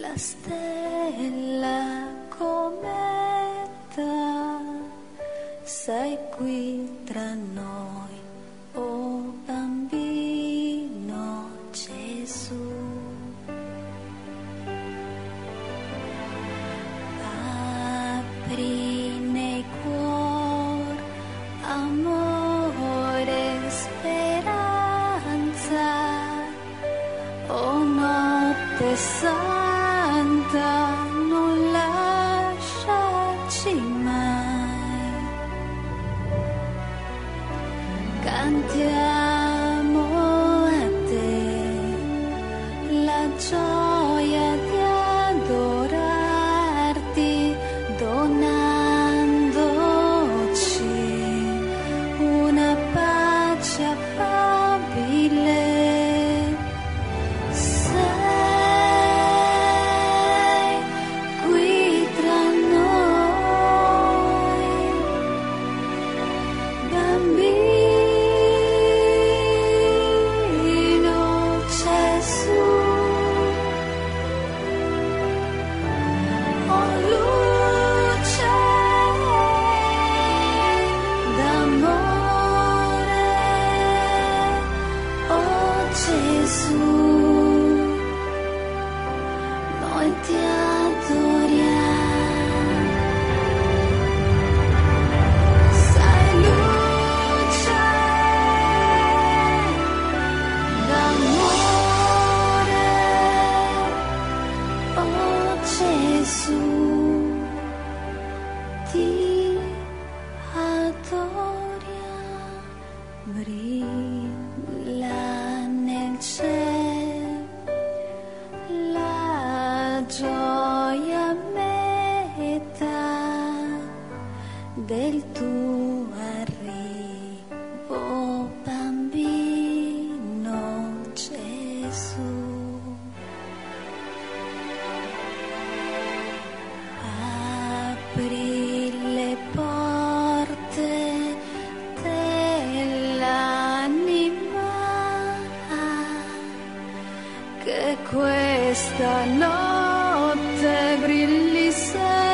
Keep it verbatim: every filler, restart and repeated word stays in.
la stella cometa, sei qui tra noi, oh bambino Gesù. Apri nei cuori amore e speranza, oh notte santa, non lasciarci mai. Cantiamo a te la gioia di adorarti, donandoci una pace affabile. Sei qui tra noi, bambino Gesù. Oh luce d'amore, oh Gesù, noi ti adoriamo. Sei luce d'amore, oh Gesù, ti adoriamo. Brilla nel cielo la gioia meta del tuo arrivo, bambino Gesù. Apri le porte dell'anima, che questa notte brilli sempre